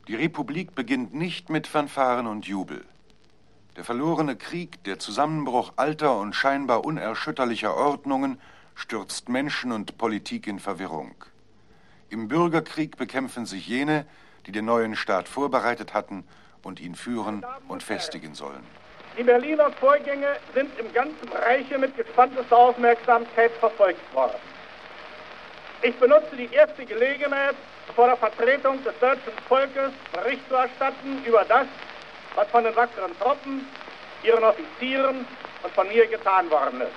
Die Republik beginnt nicht mit Fanfaren und Jubel. Der verlorene Krieg, der Zusammenbruch alter und scheinbar unerschütterlicher Ordnungen, stürzt Menschen und Politik in Verwirrung. Im Bürgerkrieg bekämpfen sich jene, die den neuen Staat vorbereitet hatten und ihn führen und festigen sollen. Die Berliner Vorgänge sind im ganzen Reiche mit gespanntester Aufmerksamkeit verfolgt worden. Ich benutze die erste Gelegenheit, vor der Vertretung des deutschen Volkes Bericht zu erstatten über das, was von den wackeren Truppen, ihren Offizieren und von mir getan worden ist.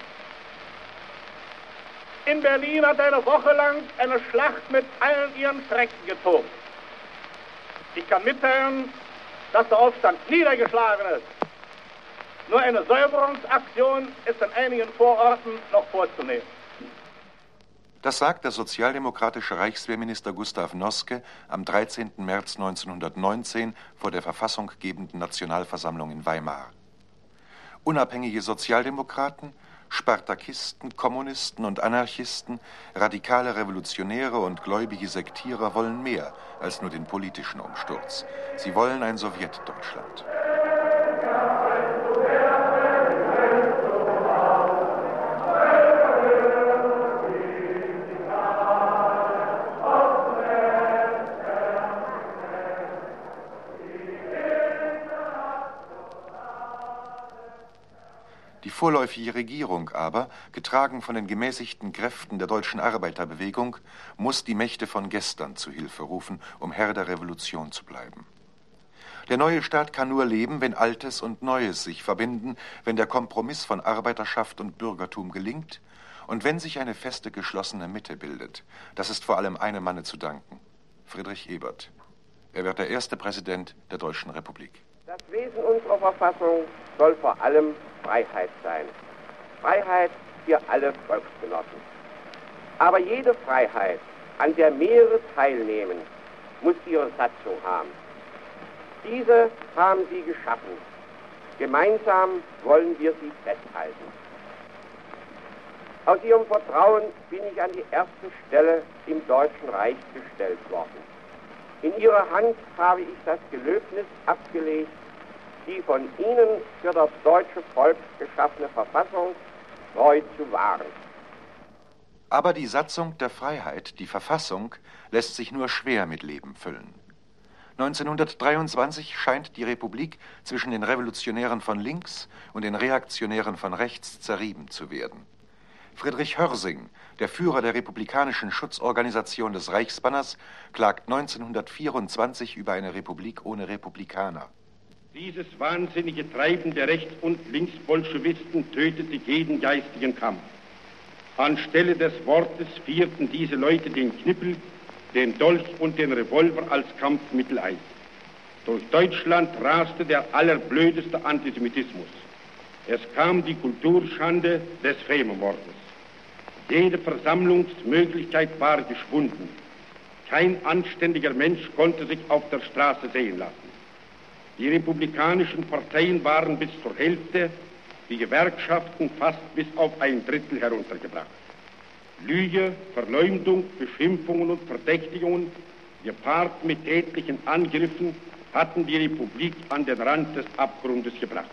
In Berlin hat eine Woche lang eine Schlacht mit allen ihren Schrecken getobt. Ich kann mitteilen, dass der Aufstand niedergeschlagen ist. Nur eine Säuberungsaktion ist in einigen Vororten noch vorzunehmen. Das sagt der sozialdemokratische Reichswehrminister Gustav Noske am 13. März 1919 vor der verfassunggebenden Nationalversammlung in Weimar. Unabhängige Sozialdemokraten, Spartakisten, Kommunisten und Anarchisten, radikale Revolutionäre und gläubige Sektierer wollen mehr als nur den politischen Umsturz. Sie wollen ein Sowjetdeutschland. Die vorläufige Regierung aber, getragen von den gemäßigten Kräften der deutschen Arbeiterbewegung, muss die Mächte von gestern zu Hilfe rufen, um Herr der Revolution zu bleiben. Der neue Staat kann nur leben, wenn Altes und Neues sich verbinden, wenn der Kompromiss von Arbeiterschaft und Bürgertum gelingt und wenn sich eine feste, geschlossene Mitte bildet. Das ist vor allem einem Manne zu danken, Friedrich Ebert. Er wird der erste Präsident der Deutschen Republik. Das Wesen unserer Verfassung soll vor allem Freiheit sein. Freiheit für alle Volksgenossen. Aber jede Freiheit, an der mehrere teilnehmen, muss ihre Satzung haben. Diese haben sie geschaffen. Gemeinsam wollen wir sie festhalten. Aus ihrem Vertrauen bin ich an die erste Stelle im Deutschen Reich gestellt worden. In ihrer Hand habe ich das Gelöbnis abgelegt, die von Ihnen für das deutsche Volk geschaffene Verfassung treu zu wahren. Aber die Satzung der Freiheit, die Verfassung, lässt sich nur schwer mit Leben füllen. 1923 scheint die Republik zwischen den Revolutionären von links und den Reaktionären von rechts zerrieben zu werden. Friedrich Hörsing, der Führer der republikanischen Schutzorganisation des Reichsbanners, klagt 1924 über eine Republik ohne Republikaner. Dieses wahnsinnige Treiben der Rechts- und Linksbolschewisten tötete jeden geistigen Kampf. Anstelle des Wortes führten diese Leute den Knüppel, den Dolch und den Revolver als Kampfmittel ein. Durch Deutschland raste der allerblödeste Antisemitismus. Es kam die Kulturschande des Fremenwortes. Jede Versammlungsmöglichkeit war geschwunden. Kein anständiger Mensch konnte sich auf der Straße sehen lassen. Die republikanischen Parteien waren bis zur Hälfte, die Gewerkschaften fast bis auf 1/3 heruntergebracht. Lüge, Verleumdung, Beschimpfungen und Verdächtigungen, gepaart mit tätlichen Angriffen, hatten die Republik an den Rand des Abgrundes gebracht.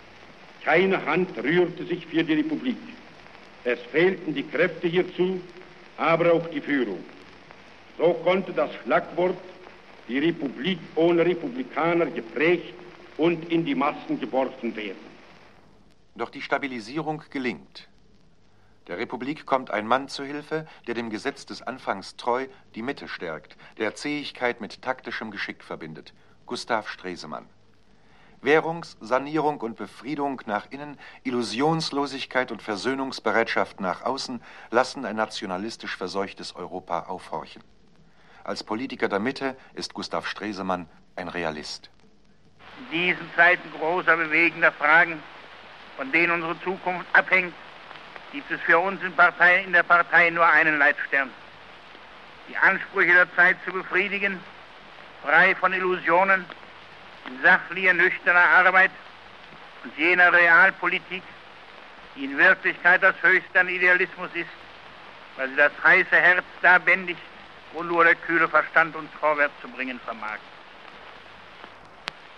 Keine Hand rührte sich für die Republik. Es fehlten die Kräfte hierzu, aber auch die Führung. So konnte das Schlagwort die Republik ohne Republikaner geprägt und in die Massen geworfen werden. Doch die Stabilisierung gelingt. Der Republik kommt ein Mann zu Hilfe, der dem Gesetz des Anfangs treu die Mitte stärkt, der Zähigkeit mit taktischem Geschick verbindet, Gustav Stresemann. Währungs-, Sanierung und Befriedung nach innen, Illusionslosigkeit und Versöhnungsbereitschaft nach außen lassen ein nationalistisch verseuchtes Europa aufhorchen. Als Politiker der Mitte ist Gustav Stresemann ein Realist. In diesen Zeiten großer, bewegender Fragen, von denen unsere Zukunft abhängt, gibt es für uns in der Partei nur einen Leitstern. Die Ansprüche der Zeit zu befriedigen, frei von Illusionen, in sachlicher, nüchterner Arbeit und jener Realpolitik, die in Wirklichkeit das Höchste an Idealismus ist, weil sie das heiße Herz da bändigt, wo nur der kühle Verstand uns vorwärts zu bringen vermag.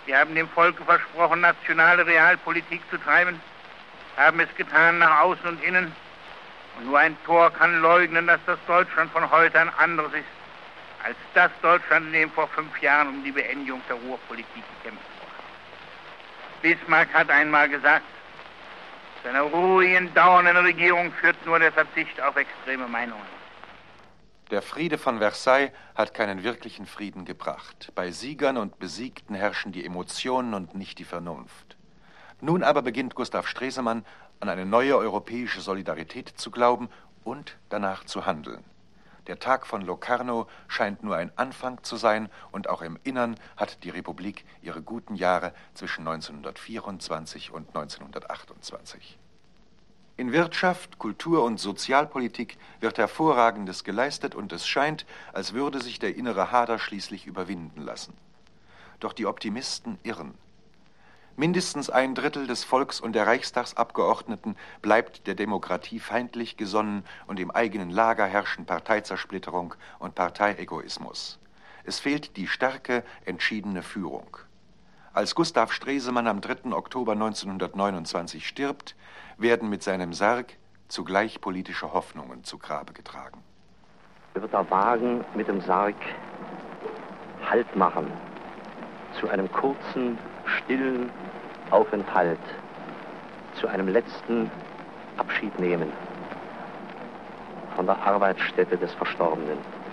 Sie haben dem Volke versprochen, nationale Realpolitik zu treiben, haben es getan nach außen und innen. Und nur ein Tor kann leugnen, dass das Deutschland von heute ein anderes ist, als das Deutschland, in dem vor 5 Jahren um die Beendigung der Ruhrpolitik gekämpft wurde. Bismarck hat einmal gesagt, zu einer ruhigen, dauernden Regierung führt nur der Verzicht auf extreme Meinungen. Der Friede von Versailles hat keinen wirklichen Frieden gebracht. Bei Siegern und Besiegten herrschen die Emotionen und nicht die Vernunft. Nun aber beginnt Gustav Stresemann, an eine neue europäische Solidarität zu glauben und danach zu handeln. Der Tag von Locarno scheint nur ein Anfang zu sein, und auch im Innern hat die Republik ihre guten Jahre zwischen 1924 und 1928. In Wirtschaft, Kultur und Sozialpolitik wird Hervorragendes geleistet, und es scheint, als würde sich der innere Hader schließlich überwinden lassen. Doch die Optimisten irren. Mindestens 1/3 des Volks und der Reichstagsabgeordneten bleibt der Demokratie feindlich gesonnen, und im eigenen Lager herrschen Parteizersplitterung und Parteiegoismus. Es fehlt die starke, entschiedene Führung. Als Gustav Stresemann am 3. Oktober 1929 stirbt, werden mit seinem Sarg zugleich politische Hoffnungen zu Grabe getragen. Wird der Wagen mit dem Sarg Halt machen zu einem kurzen, stillen Aufenthalt, zu einem letzten Abschied nehmen von der Arbeitsstätte des Verstorbenen.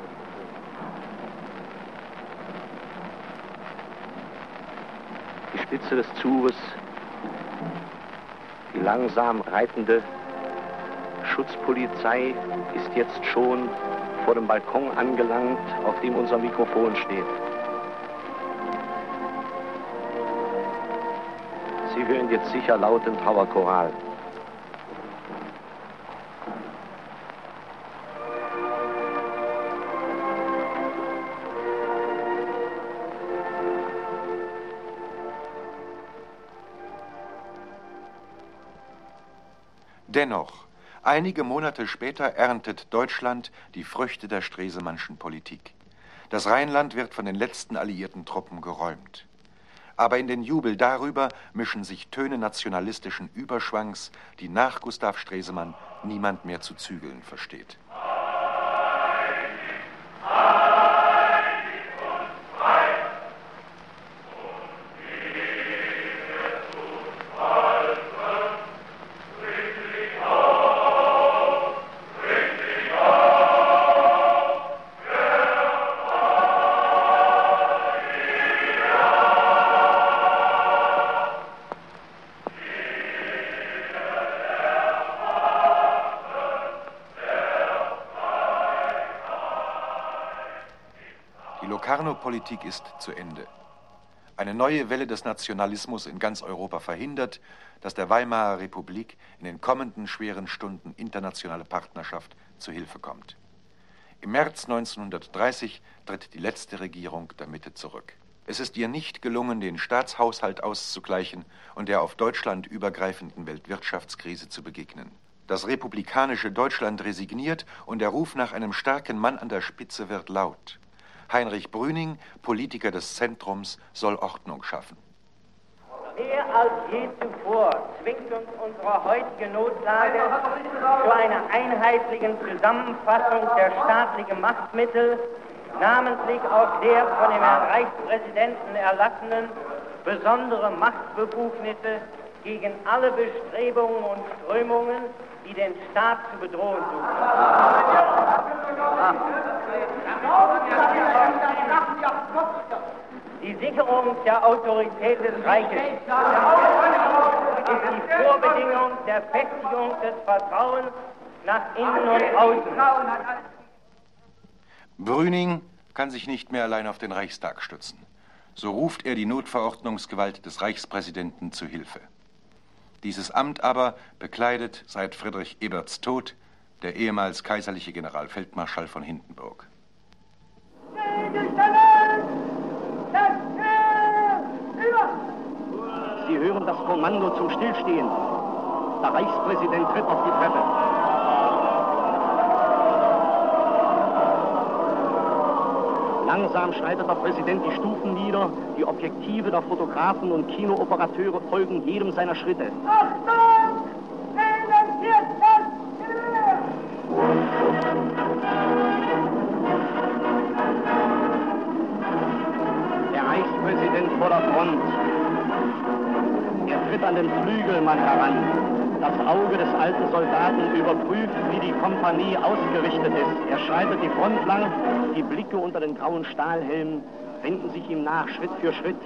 Die Spitze des Zuges, die langsam reitende Schutzpolizei ist jetzt schon vor dem Balkon angelangt, auf dem unser Mikrofon steht. Sie hören jetzt sicher laut den Trauerchoral. Dennoch, einige Monate später erntet Deutschland die Früchte der Stresemannschen Politik. Das Rheinland wird von den letzten alliierten Truppen geräumt. Aber in den Jubel darüber mischen sich Töne nationalistischen Überschwangs, die nach Gustav Stresemann niemand mehr zu zügeln versteht. Die Locarno-Politik ist zu Ende. Eine neue Welle des Nationalismus in ganz Europa verhindert, dass der Weimarer Republik in den kommenden schweren Stunden internationale Partnerschaft zu Hilfe kommt. Im März 1930 tritt die letzte Regierung der Mitte zurück. Es ist ihr nicht gelungen, den Staatshaushalt auszugleichen und der auf Deutschland übergreifenden Weltwirtschaftskrise zu begegnen. Das republikanische Deutschland resigniert, und der Ruf nach einem starken Mann an der Spitze wird laut. Heinrich Brüning, Politiker des Zentrums, soll Ordnung schaffen. Mehr als je zuvor zwingt uns unsere heutige Notlage zu einer einheitlichen Zusammenfassung der staatlichen Machtmittel, namentlich auch der von dem Herrn Reichspräsidenten erlassenen besondere Machtbefugnisse gegen alle Bestrebungen und Strömungen, die den Staat zu bedrohen suchen. Die Sicherung der Autorität des Reiches ist die Vorbedingung der Festigung des Vertrauens nach innen und außen. Brüning kann sich nicht mehr allein auf den Reichstag stützen. So ruft er die Notverordnungsgewalt des Reichspräsidenten zu Hilfe. Dieses Amt aber bekleidet seit Friedrich Eberts Tod der ehemals kaiserliche Generalfeldmarschall von Hindenburg. Sie hören das Kommando zum Stillstehen. Der Reichspräsident tritt auf die Treppe. Langsam schreitet der Präsident die Stufen nieder. Die Objektive der Fotografen und Kinooperateure folgen jedem seiner Schritte. Achtung! Der Reichspräsident vor der Front. Er tritt an den Flügelmann heran. Das Auge des alten Soldaten überprüft, wie die Kompanie ausgerichtet ist. Er schreitet die Front lang, die Blicke unter den grauen Stahlhelmen wenden sich ihm nach, Schritt für Schritt.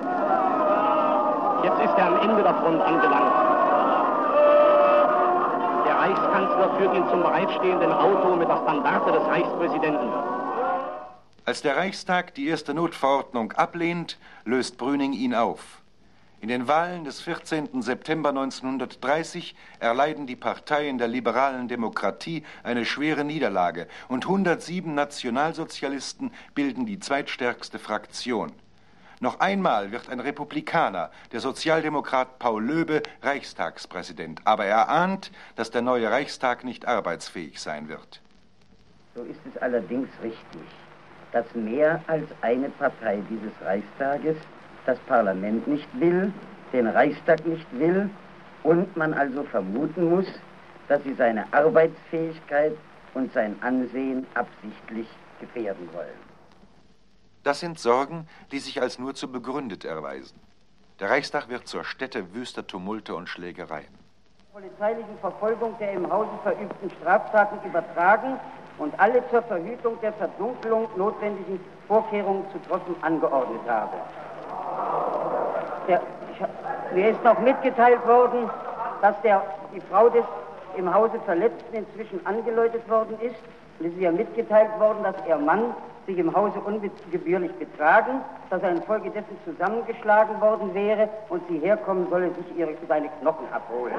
Jetzt ist er am Ende der Front angelangt. Der Reichskanzler führt ihn zum bereitstehenden Auto mit der Standarte des Reichspräsidenten. Als der Reichstag die erste Notverordnung ablehnt, löst Brüning ihn auf. In den Wahlen des 14. September 1930 erleiden die Parteien der liberalen Demokratie eine schwere Niederlage und 107 Nationalsozialisten bilden die zweitstärkste Fraktion. Noch einmal wird ein Republikaner, der Sozialdemokrat Paul Löbe, Reichstagspräsident. Aber er ahnt, dass der neue Reichstag nicht arbeitsfähig sein wird. So ist es allerdings richtig, dass mehr als eine Partei dieses Reichstages das Parlament nicht will, den Reichstag nicht will und man also vermuten muss, dass sie seine Arbeitsfähigkeit und sein Ansehen absichtlich gefährden wollen. Das sind Sorgen, die sich als nur zu begründet erweisen. Der Reichstag wird zur Stätte wüster Tumulte und Schlägereien. Polizeilichen Verfolgung der im Hause verübten Straftaten übertragen und alle zur Verhütung der Verdunkelung notwendigen Vorkehrungen zu treffen angeordnet habe. Mir ist noch mitgeteilt worden, dass die Frau des im Hause Verletzten inzwischen angeläutet worden ist. Und es ist ja mitgeteilt worden, dass ihr Mann sich im Hause ungebührlich betragen, dass er infolgedessen zusammengeschlagen worden wäre und sie herkommen solle, sich seine Knochen abholen.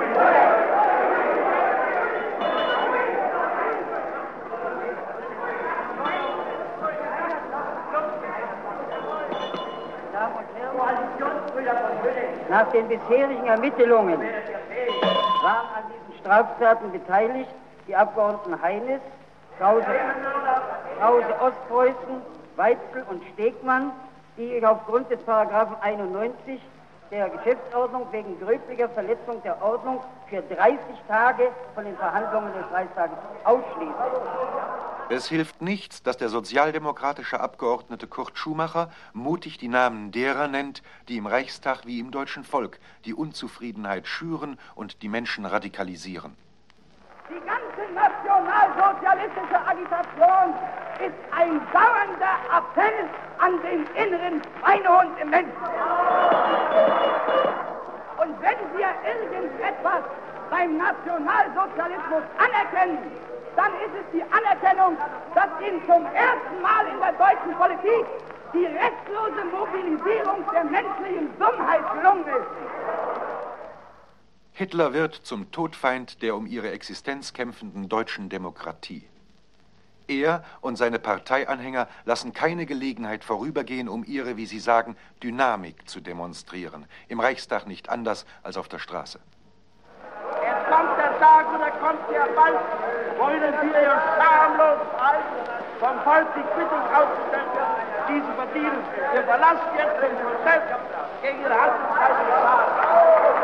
Nach den bisherigen Ermittlungen waren an diesen Straftaten beteiligt die Abgeordneten Heines, Krause Ostpreußen, Weitzel und Stegmann, die aufgrund des Paragraphen 91 der Geschäftsordnung wegen gröblicher Verletzung der Ordnung für 30 Tage von den Verhandlungen des Reichstages ausschließen. Es hilft nichts, dass der sozialdemokratische Abgeordnete Kurt Schumacher mutig die Namen derer nennt, die im Reichstag wie im deutschen Volk die Unzufriedenheit schüren und die Menschen radikalisieren. Die ganze nationalsozialistische Agitation ist ein dauernder Appell an den inneren Schweinehund im Menschen. Und wenn wir irgendetwas beim Nationalsozialismus anerkennen, dann ist es die Anerkennung, dass ihm zum ersten Mal in der deutschen Politik die restlose Mobilisierung der menschlichen Dummheit gelungen ist. Hitler wird zum Todfeind der um ihre Existenz kämpfenden deutschen Demokratie. Er und seine Parteianhänger lassen keine Gelegenheit vorübergehen, um ihre, wie sie sagen, Dynamik zu demonstrieren. Im Reichstag nicht anders als auf der Straße. Jetzt kommt der Tag und er kommt ja bald. Wollen wir ja schamlos halten, vom Volk die Quittung auszustellen, die sie verdienen. Wir verlassen jetzt den Prozess gegen ihre handelsreisende Sache.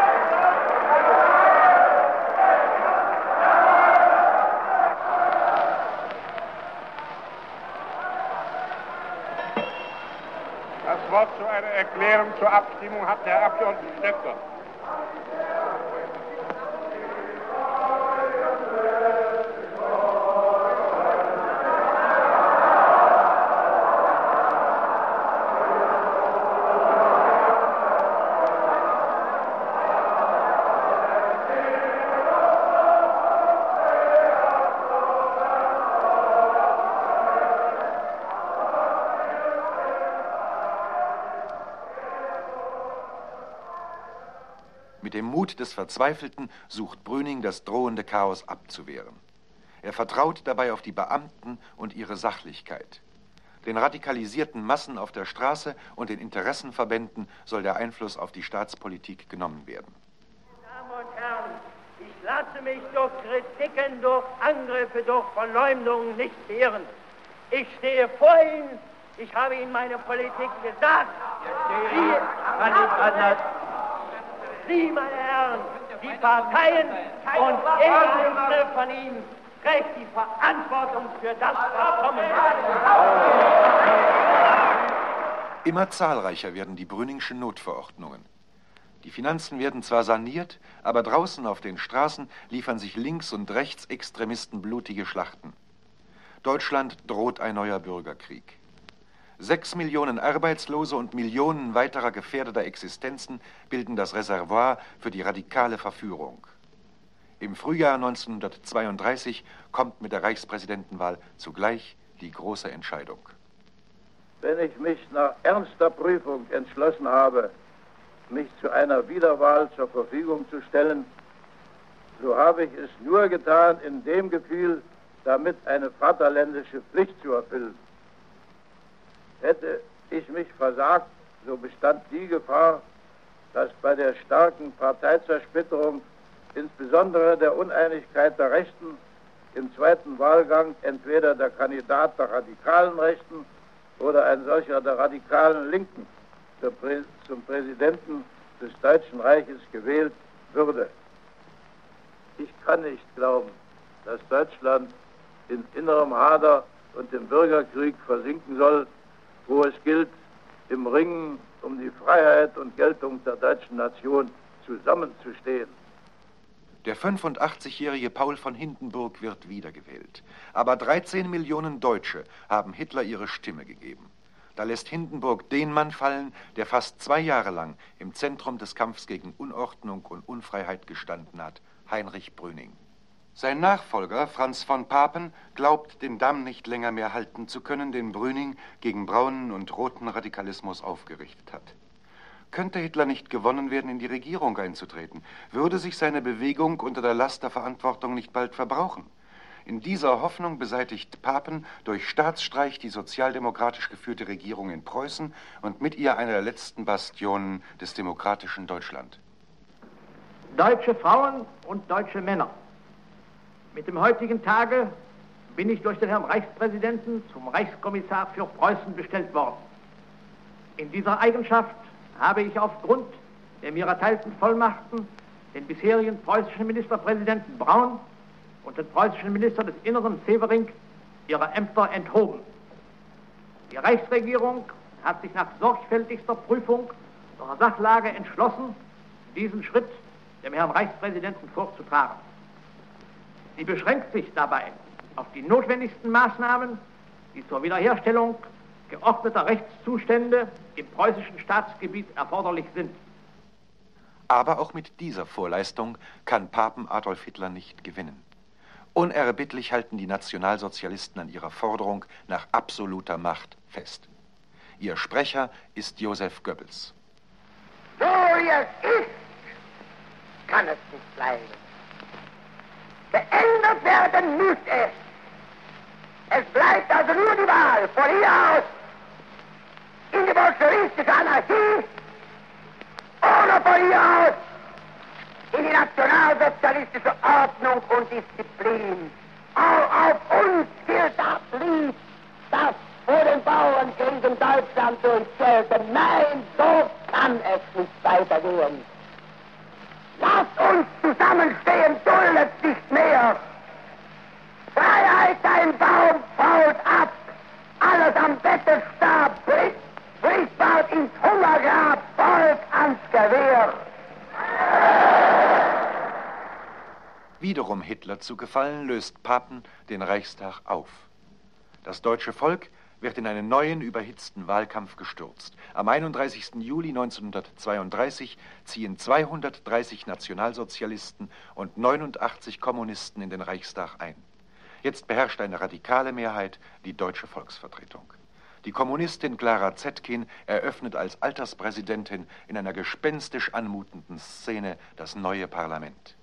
Das Wort zu einer Erklärung zur Abstimmung hat der Herr Abgeordnete Stöcker. Mit dem Mut des Verzweifelten sucht Brüning, das drohende Chaos abzuwehren. Er vertraut dabei auf die Beamten und ihre Sachlichkeit. Den radikalisierten Massen auf der Straße und den Interessenverbänden soll der Einfluss auf die Staatspolitik genommen werden. Meine Damen und Herren, ich lasse mich durch Kritiken, durch Angriffe, durch Verleumdungen nicht wehren. Ich stehe vor Ihnen Ich habe Ihnen meine Politik gesagt. Sie, meine Herren, die Parteien und jeder von Ihnen trägt die Verantwortung für das, was kommen wird. Immer zahlreicher werden die Brüningschen Notverordnungen. Die Finanzen werden zwar saniert, aber draußen auf den Straßen liefern sich Links- und Rechtsextremisten blutige Schlachten. Deutschland droht ein neuer Bürgerkrieg. 6 Millionen Arbeitslose und Millionen weiterer gefährdeter Existenzen bilden das Reservoir für die radikale Verführung. Im Frühjahr 1932 kommt mit der Reichspräsidentenwahl zugleich die große Entscheidung. Wenn ich mich nach ernster Prüfung entschlossen habe, mich zu einer Wiederwahl zur Verfügung zu stellen, so habe ich es nur getan in dem Gefühl, damit eine vaterländische Pflicht zu erfüllen. Hätte ich mich versagt, so bestand die Gefahr, dass bei der starken Parteizersplitterung, insbesondere der Uneinigkeit der Rechten, im zweiten Wahlgang entweder der Kandidat der radikalen Rechten oder ein solcher der radikalen Linken zum Präsidenten des Deutschen Reiches gewählt würde. Ich kann nicht glauben, dass Deutschland in innerem Hader und im Bürgerkrieg versinken soll, wo es gilt, im Ringen um die Freiheit und Geltung der deutschen Nation zusammenzustehen. Der 85-jährige Paul von Hindenburg wird wiedergewählt. Aber 13 Millionen Deutsche haben Hitler ihre Stimme gegeben. Da lässt Hindenburg den Mann fallen, der fast 2 Jahre lang im Zentrum des Kampfs gegen Unordnung und Unfreiheit gestanden hat, Heinrich Brüning. Sein Nachfolger, Franz von Papen, glaubt, den Damm nicht länger mehr halten zu können, den Brüning gegen braunen und roten Radikalismus aufgerichtet hat. Könnte Hitler nicht gewonnen werden, in die Regierung einzutreten, würde sich seine Bewegung unter der Last der Verantwortung nicht bald verbrauchen. In dieser Hoffnung beseitigt Papen durch Staatsstreich die sozialdemokratisch geführte Regierung in Preußen und mit ihr eine der letzten Bastionen des demokratischen Deutschland. Deutsche Frauen und deutsche Männer. Mit dem heutigen Tage bin ich durch den Herrn Reichspräsidenten zum Reichskommissar für Preußen bestellt worden. In dieser Eigenschaft habe ich aufgrund der mir erteilten Vollmachten den bisherigen preußischen Ministerpräsidenten Braun und den preußischen Minister des Inneren Severing ihrer Ämter enthoben. Die Reichsregierung hat sich nach sorgfältigster Prüfung der Sachlage entschlossen, diesen Schritt dem Herrn Reichspräsidenten vorzutragen. Sie beschränkt sich dabei auf die notwendigsten Maßnahmen, die zur Wiederherstellung geordneter Rechtszustände im preußischen Staatsgebiet erforderlich sind. Aber auch mit dieser Vorleistung kann Papen Adolf Hitler nicht gewinnen. Unerbittlich halten die Nationalsozialisten an ihrer Forderung nach absoluter Macht fest. Ihr Sprecher ist Joseph Goebbels. So wie es ist, kann es nicht bleiben. Geändert werden muss es. Es bleibt also nur die Wahl von hier aus in die bolschewistische Anarchie oder von hier aus in die nationalsozialistische Ordnung und Disziplin. Auch auf uns gilt das Lied, das vor den Bauernkriegen Deutschland durchzählte. Nein, so kann es nicht weitergehen. Lasst uns zusammenstehen, duldet nicht mehr. Freiheit, ein Baum fault ab, alles am Bette starb, bricht bald ins Hungergrab, Volk ans Gewehr. Wiederum Hitler zu gefallen, löst Papen den Reichstag auf. Das deutsche Volk wird in einen neuen, überhitzten Wahlkampf gestürzt. Am 31. Juli 1932 ziehen 230 Nationalsozialisten und 89 Kommunisten in den Reichstag ein. Jetzt beherrscht eine radikale Mehrheit die deutsche Volksvertretung. Die Kommunistin Clara Zetkin eröffnet als Alterspräsidentin in einer gespenstisch anmutenden Szene das neue Parlament.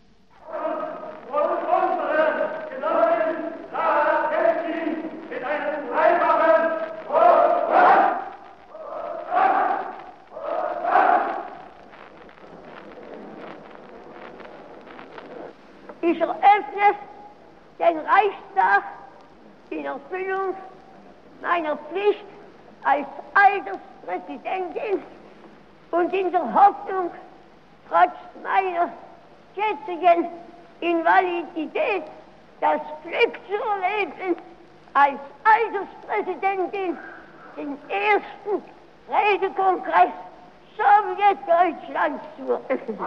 Ich eröffne den Reichstag in Erfüllung meiner Pflicht als Alterspräsidentin und in der Hoffnung, trotz meiner jetzigen Invalidität das Glück zu erleben, als Alterspräsidentin den ersten Redekongress Sowjetdeutschlands zu öffnen.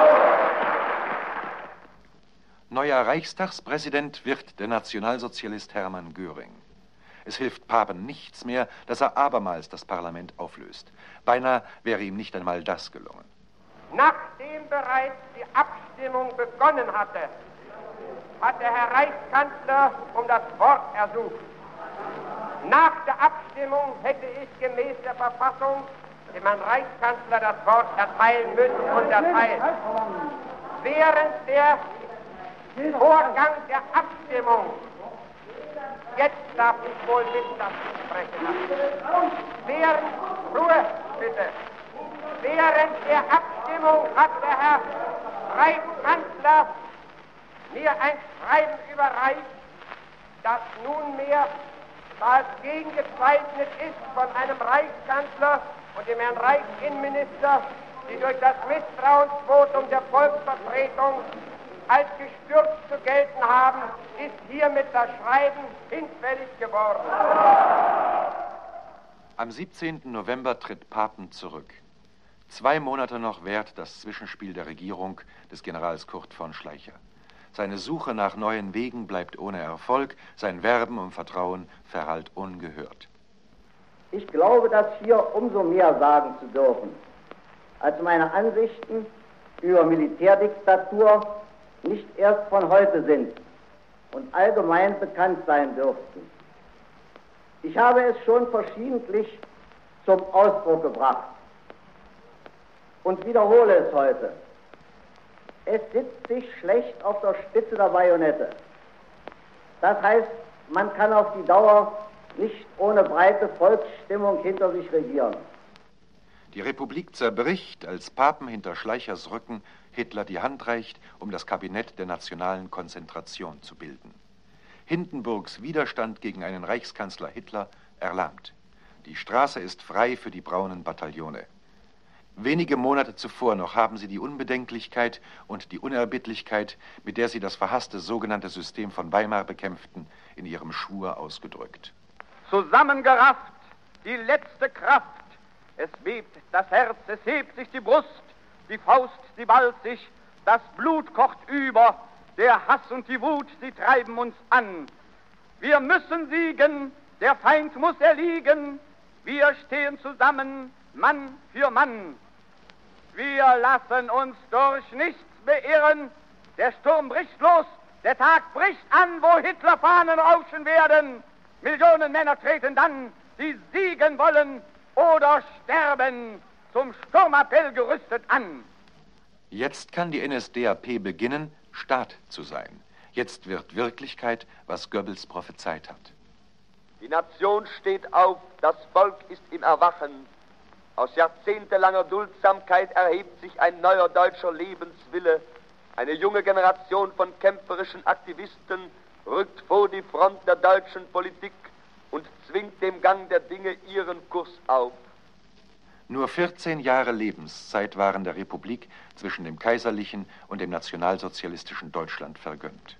Neuer Reichstagspräsident wird der Nationalsozialist Hermann Göring. Es hilft Papen nichts mehr, dass er abermals das Parlament auflöst. Beinahe wäre ihm nicht einmal das gelungen. Nachdem bereits die Abstimmung begonnen hatte, hat der Herr Reichskanzler um das Wort ersucht. Nach der Abstimmung hätte ich gemäß der Verfassung dem Herrn Reichskanzler das Wort erteilen müssen und erteilt. Während der Vorgang der Abstimmung, jetzt darf ich wohl bitten, dass ich sprechen. Ruhe, bitte. Während der Abstimmung hat der Herr Reichskanzler mir ein Schreiben überreicht, das nunmehr, da es gegengezeichnet ist von einem Reichskanzler und dem Herrn Reichsinnenminister, die durch das Misstrauensvotum der Volksvertretung als gestürzt zu gelten haben, ist hiermit das Schreiben hinfällig geworden. Am 17. November tritt Papen zurück. 2 Monate noch währt das Zwischenspiel der Regierung des Generals Kurt von Schleicher. Seine Suche nach neuen Wegen bleibt ohne Erfolg, sein Werben um Vertrauen verhallt ungehört. Ich glaube, das hier umso mehr sagen zu dürfen, als meine Ansichten über Militärdiktatur nicht erst von heute sind und allgemein bekannt sein dürften. Ich habe es schon verschiedentlich zum Ausdruck gebracht und wiederhole es heute. Es sitzt sich schlecht auf der Spitze der Bajonette. Das heißt, man kann auf die Dauer nicht ohne breite Volksstimmung hinter sich regieren. Die Republik zerbricht, als Papen hinter Schleichers Rücken Hitler die Hand reicht, um das Kabinett der nationalen Konzentration zu bilden. Hindenburgs Widerstand gegen einen Reichskanzler Hitler erlahmt. Die Straße ist frei für die braunen Bataillone. Wenige Monate zuvor noch haben sie die Unbedenklichkeit und die Unerbittlichkeit, mit der sie das verhasste sogenannte System von Weimar bekämpften, in ihrem Schwur ausgedrückt. Zusammengerafft, die letzte Kraft, es bebt das Herz, es hebt sich die Brust, die Faust, sie ballt sich, das Blut kocht über, der Hass und die Wut, sie treiben uns an. Wir müssen siegen, der Feind muss erliegen, wir stehen zusammen, Mann für Mann. Wir lassen uns durch nichts beirren, der Sturm bricht los, der Tag bricht an, wo Hitlerfahnen rauschen werden. Millionen Männer treten dann, die siegen wollen oder sterben, zum Sturmappell gerüstet an. Jetzt kann die NSDAP beginnen, Staat zu sein. Jetzt wird Wirklichkeit, was Goebbels prophezeit hat. Die Nation steht auf, das Volk ist im Erwachen. Aus jahrzehntelanger Duldsamkeit erhebt sich ein neuer deutscher Lebenswille. Eine junge Generation von kämpferischen Aktivisten rückt vor die Front der deutschen Politik und zwingt dem Gang der Dinge ihren Kurs auf. Nur 14 Jahre Lebenszeit waren der Republik zwischen dem kaiserlichen und dem nationalsozialistischen Deutschland vergönnt.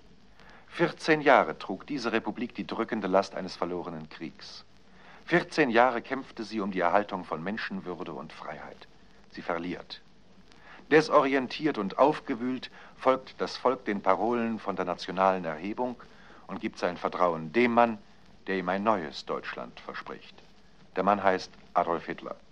14 Jahre trug diese Republik die drückende Last eines verlorenen Kriegs. 14 Jahre kämpfte sie um die Erhaltung von Menschenwürde und Freiheit. Sie verliert. Desorientiert und aufgewühlt folgt das Volk den Parolen von der nationalen Erhebung und gibt sein Vertrauen dem Mann, der ihm ein neues Deutschland verspricht. Der Mann heißt Adolf Hitler.